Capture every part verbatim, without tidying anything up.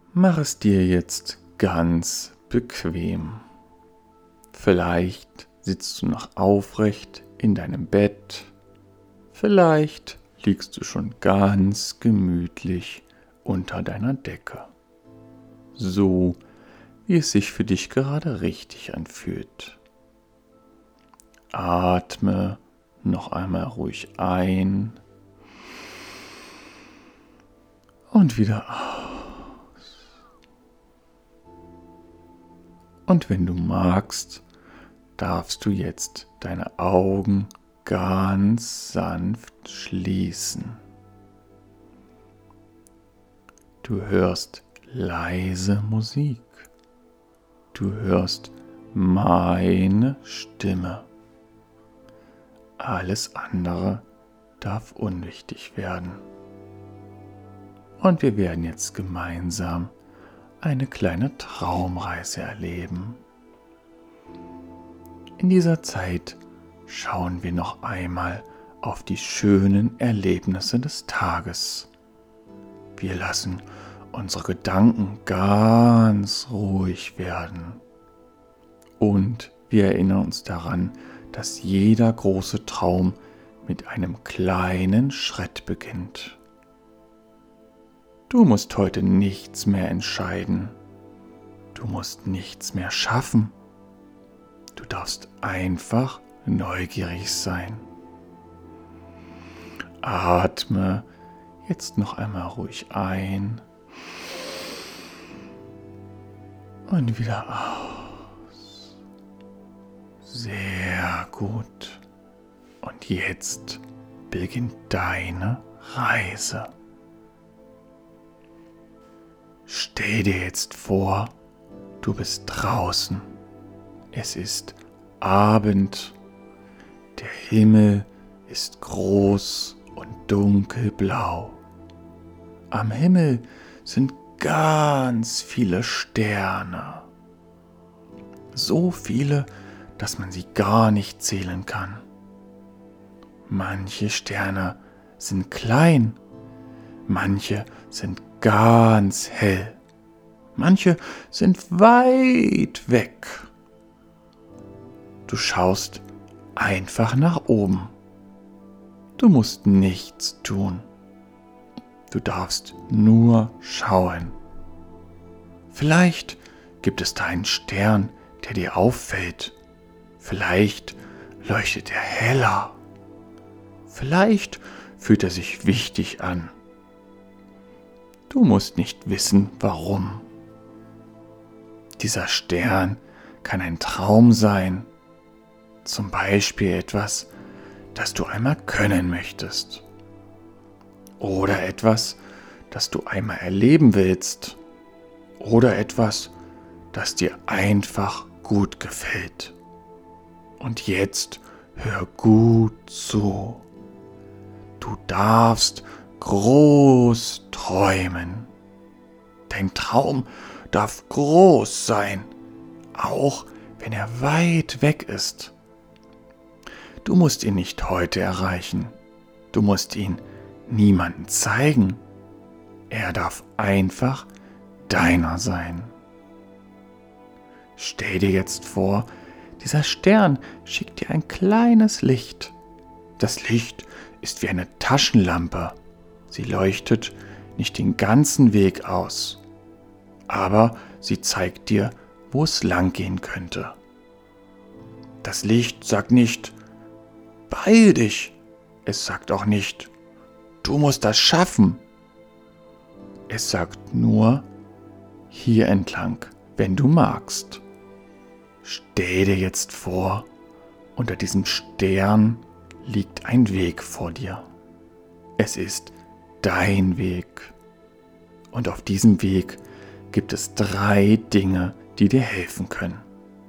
Mach es dir jetzt ganz bequem. Vielleicht sitzt du noch aufrecht in deinem Bett. Vielleicht liegst du schon ganz gemütlich unter deiner Decke. So, wie es sich für dich gerade richtig anfühlt. Atme noch einmal ruhig ein und wieder aus. Und wenn du magst, darfst du jetzt deine Augen ganz sanft schließen. Du hörst leise Musik. Du hörst meine Stimme. Alles andere darf unwichtig werden. Und wir werden jetzt gemeinsam eine kleine Traumreise erleben. In dieser Zeit schauen wir noch einmal auf die schönen Erlebnisse des Tages. Wir lassen unsere Gedanken ganz ruhig werden. Und wir erinnern uns daran, dass jeder große Traum mit einem kleinen Schritt beginnt. Du musst heute nichts mehr entscheiden. Du musst nichts mehr schaffen. Du darfst einfach neugierig sein. Atme jetzt noch einmal ruhig ein und wieder aus. Sehr gut. Und jetzt beginnt deine Reise. Stell dir jetzt vor, du bist draußen. Es ist Abend. Der Himmel ist groß und dunkelblau. Am Himmel sind ganz viele Sterne. So viele, dass man sie gar nicht zählen kann. Manche Sterne sind klein, manche sind ganz hell, manche sind weit weg. Du schaust einfach nach oben. Du musst nichts tun. Du darfst nur schauen. Vielleicht gibt es da einen Stern, der dir auffällt. Vielleicht leuchtet er heller. Vielleicht fühlt er sich wichtig an. Du musst nicht wissen, warum. Dieser Stern kann ein Traum sein. Zum Beispiel etwas, das du einmal können möchtest. Oder etwas, das du einmal erleben willst. Oder etwas, das dir einfach gut gefällt. Und jetzt hör gut zu. Du darfst groß träumen. Dein Traum darf groß sein, auch wenn er weit weg ist. Du musst ihn nicht heute erreichen. Du musst ihn niemandem zeigen. Er darf einfach deiner sein. Stell dir jetzt vor, dieser Stern schickt dir ein kleines Licht. Das Licht ist wie eine Taschenlampe. Sie leuchtet nicht den ganzen Weg aus, aber sie zeigt dir, wo es lang gehen könnte. Das Licht sagt nicht, beeil dich. Es sagt auch nicht, du musst das schaffen. Es sagt nur, hier entlang, wenn du magst. Stell dir jetzt vor, unter diesem Stern liegt ein Weg vor dir. Es ist dein Weg. Und auf diesem Weg gibt es drei Dinge, die dir helfen können.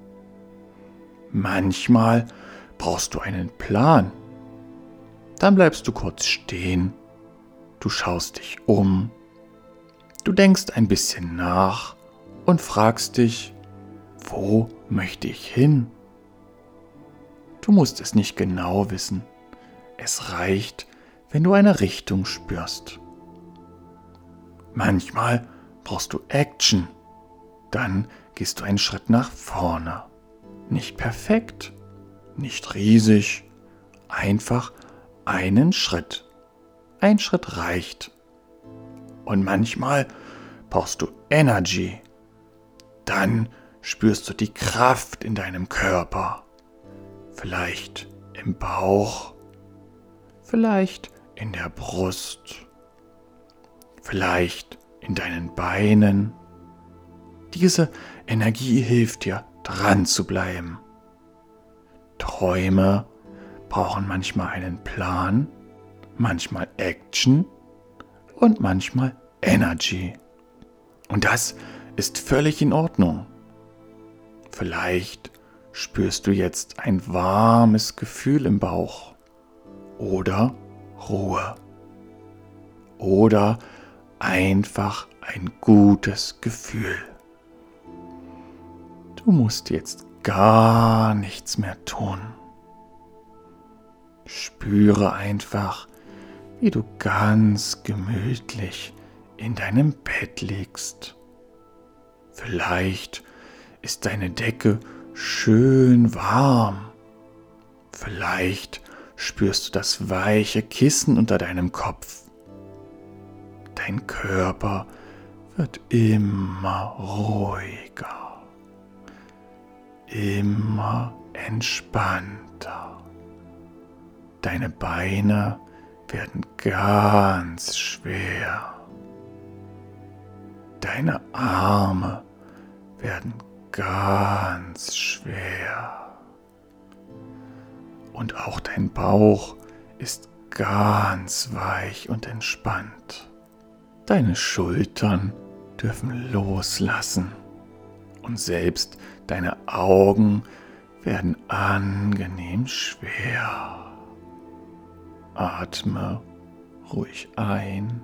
Manchmal brauchst du einen Plan. Dann bleibst du kurz stehen. Du schaust dich um. Du denkst ein bisschen nach und fragst dich, wo möchte ich hin? Du musst es nicht genau wissen. Es reicht, wenn du eine Richtung spürst. Manchmal brauchst du Action. Dann gehst du einen Schritt nach vorne. Nicht perfekt, nicht riesig, einfach einen Schritt. Ein Schritt reicht. Und manchmal brauchst du Energy. Dann spürst du die Kraft in deinem Körper. Vielleicht im Bauch, vielleicht in der Brust, vielleicht in deinen Beinen. Diese Energie hilft dir, dran zu bleiben. Träume brauchen manchmal einen Plan, manchmal Action und manchmal Energy. Und das ist völlig in Ordnung. Vielleicht spürst du jetzt ein warmes Gefühl im Bauch oder Ruhe oder einfach ein gutes Gefühl. Du musst jetzt gar nichts mehr tun. Spüre einfach, wie du ganz gemütlich in deinem Bett liegst. Vielleicht ist deine Decke schön warm. Vielleicht spürst du das weiche Kissen unter deinem Kopf. Dein Körper wird immer ruhiger, immer entspannter. Deine Beine werden ganz schwer. Deine Arme werden ganz schwer. Und auch dein Bauch ist ganz weich und entspannt. Deine Schultern dürfen loslassen. Und selbst deine Augen werden angenehm schwer. Atme ruhig ein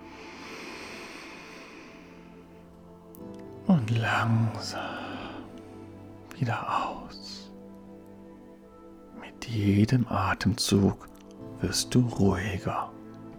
und langsam wieder aus. Mit jedem Atemzug wirst du ruhiger.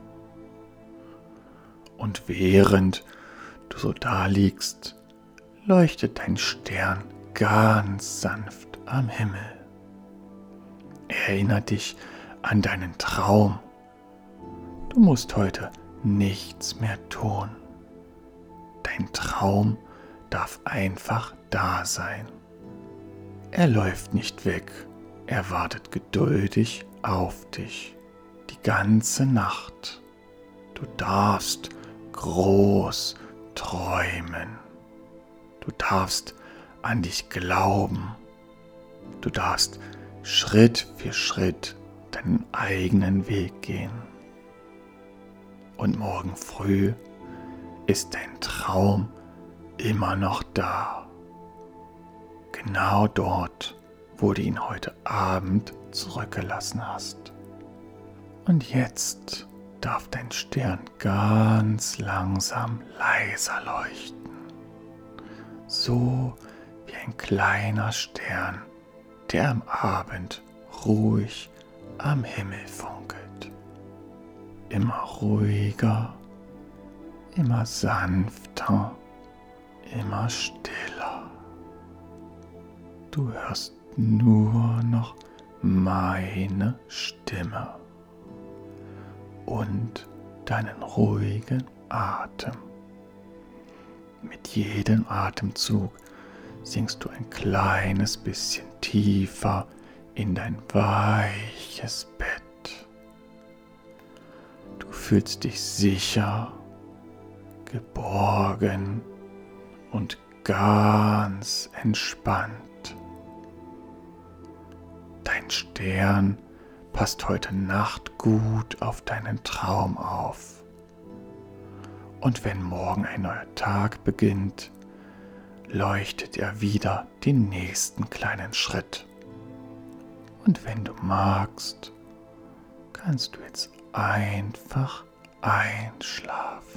Und während du so da liegst, leuchtet dein Stern ganz sanft am Himmel. Erinnere dich an deinen Traum. Du musst heute nichts mehr tun. Dein Traum darf einfach da sein. Er läuft nicht weg. Er wartet geduldig auf dich. Die ganze Nacht. Du darfst groß träumen. Du darfst an dich glauben. Du darfst Schritt für Schritt deinen eigenen Weg gehen. Und morgen früh ist dein Traum immer noch da. Genau dort, wo du ihn heute Abend zurückgelassen hast. Und jetzt darf dein Stern ganz langsam leiser leuchten. So wie ein kleiner Stern, der am Abend ruhig am Himmel funkelt. Immer ruhiger, immer sanfter, immer stiller. Du hörst nur noch meine Stimme und deinen ruhigen Atem. Mit jedem Atemzug sinkst du ein kleines bisschen tiefer in dein weiches Bett. Du fühlst dich sicher, geborgen und ganz entspannt. Dein Stern passt heute Nacht gut auf deinen Traum auf. Und wenn morgen ein neuer Tag beginnt, leuchtet er wieder den nächsten kleinen Schritt. Und wenn du magst, kannst du jetzt einfach einschlafen.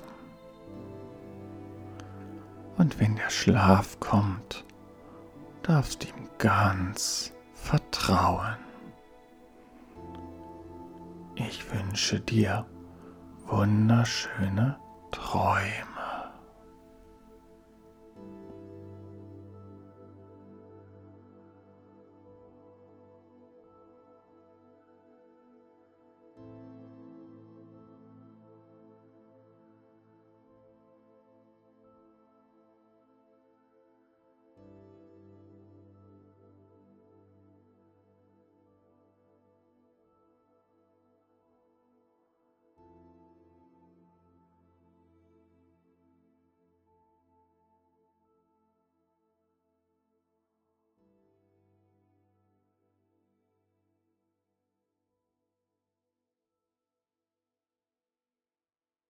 Und wenn der Schlaf kommt, darfst du ihm ganz vertrauen. Ich wünsche dir wunderschöne Träume.